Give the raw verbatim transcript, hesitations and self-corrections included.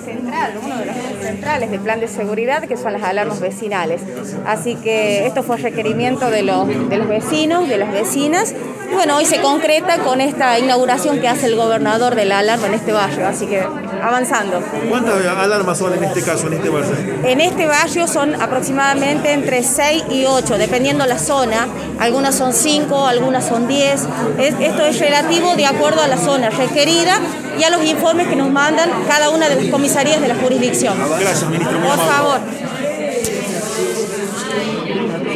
central, uno de los ejes centrales del plan de seguridad, que son las alarmas vecinales. Así que esto fue requerimiento de los, de los vecinos, de las vecinas. Y bueno, hoy se concreta con esta inauguración que hace el gobernador de la alarma en este barrio, así que avanzando. ¿Cuántas alarmas son en este caso, en este barrio? En este barrio son aproximadamente entre seis y ocho, dependiendo la zona. Algunas son cinco, algunas son diez. Es, esto es relativo de acuerdo a la zona requerida y a los informes que nos mandan cada una de las comisarías de la jurisdicción. Gracias, ministro. Por favor.